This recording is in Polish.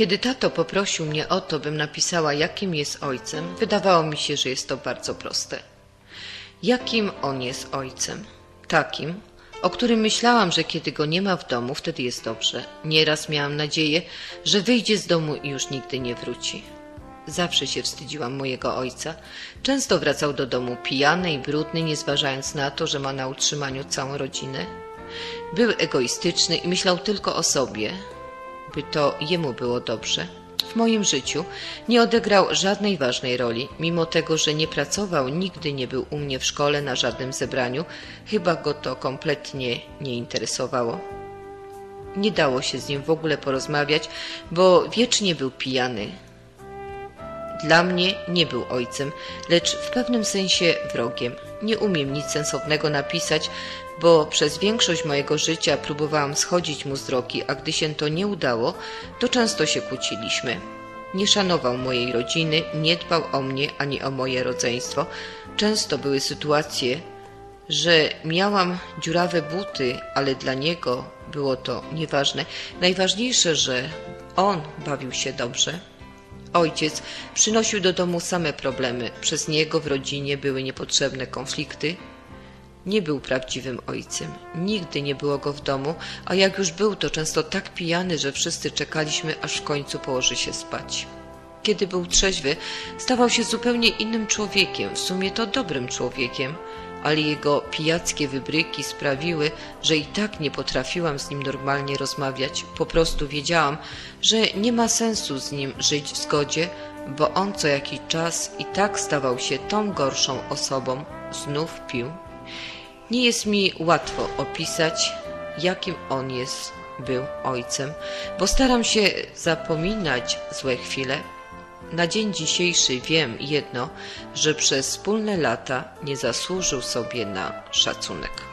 Kiedy tato poprosił mnie o to, bym napisała, jakim jest ojcem, wydawało mi się, że jest to bardzo proste. Jakim on jest ojcem? Takim, o którym myślałam, że kiedy go nie ma w domu, wtedy jest dobrze. Nieraz miałam nadzieję, że wyjdzie z domu i już nigdy nie wróci. Zawsze się wstydziłam mojego ojca. Często wracał do domu pijany i brudny, nie zważając na to, że ma na utrzymaniu całą rodzinę. Był egoistyczny i myślał tylko o sobie, by to jemu było dobrze. W moim życiu nie odegrał żadnej ważnej roli, mimo tego, że nie pracował, nigdy nie był u mnie w szkole na żadnym zebraniu, chyba go to kompletnie nie interesowało. Nie dało się z nim w ogóle porozmawiać, bo wiecznie był pijany. Dla mnie nie był ojcem, lecz w pewnym sensie wrogiem. Nie umiem nic sensownego napisać, bo przez większość mojego życia próbowałam schodzić mu z drogi, a gdy się to nie udało, to często się kłóciliśmy. Nie szanował mojej rodziny, nie dbał o mnie ani o moje rodzeństwo. Często były sytuacje, że miałam dziurawe buty, ale dla niego było to nieważne. Najważniejsze, że on bawił się dobrze. Ojciec przynosił do domu same problemy. Przez niego w rodzinie były niepotrzebne konflikty. Nie był prawdziwym ojcem. Nigdy nie było go w domu, a jak już był, to często tak pijany, że wszyscy czekaliśmy, aż w końcu położy się spać. Kiedy był trzeźwy, stawał się zupełnie innym człowiekiem, w sumie to dobrym człowiekiem, ale jego pijackie wybryki sprawiły, że i tak nie potrafiłam z nim normalnie rozmawiać. Po prostu wiedziałam, że nie ma sensu z nim żyć w zgodzie, bo on co jakiś czas i tak stawał się tą gorszą osobą. Znów pił. Nie jest mi łatwo opisać, jakim on był ojcem, bo staram się zapominać złe chwile. Na dzień dzisiejszy wiem jedno, że przez wspólne lata nie zasłużył sobie na szacunek.